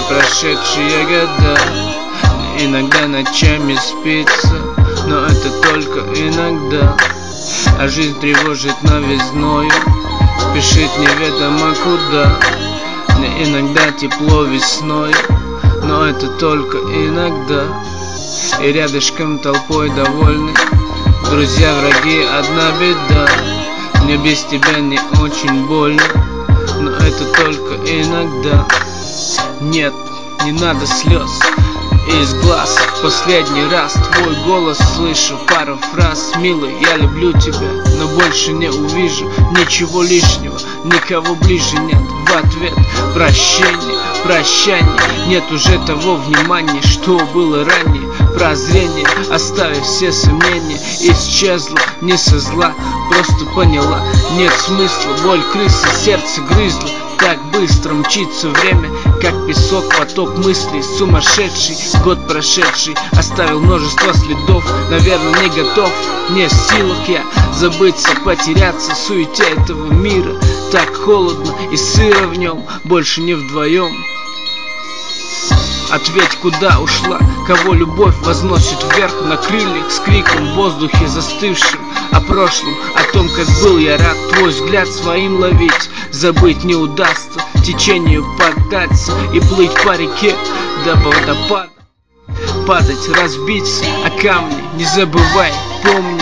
прошедшие года. Мне иногда ночами спится, но это только иногда. А жизнь тревожит новизною, спешит неведомо куда. Мне иногда тепло весной, но это только иногда. И рядышком толпой довольны друзья, враги, одна беда. Мне без тебя не очень больно, но это только иногда. Нет, не надо слез из глаз. В последний раз твой голос слышу, пару фраз: милый, я люблю тебя, но больше не увижу ничего лишнего, никого ближе нет. В ответ прощение, прощание, нет уже того внимания, что было ранее. Прозрение, оставив все сомнения, исчезла не со зла, просто поняла, нет смысла. Боль крысы сердце грызла. Так быстро мчится время, как песок, поток мыслей. Сумасшедший год прошедший оставил множество следов. Наверное, не готов, не в силах я забыться, потеряться в суете этого мира. Так холодно и сыро в нем, больше не вдвоем. Ответь, куда ушла, кого любовь возносит вверх на крыльях, с криком в воздухе застывшим о прошлом, о том, как был я рад твой взгляд своим ловить. Забыть не удастся, течению поддаться и плыть по реке до водопада. Падать, разбиться о камни, не забывай, помни.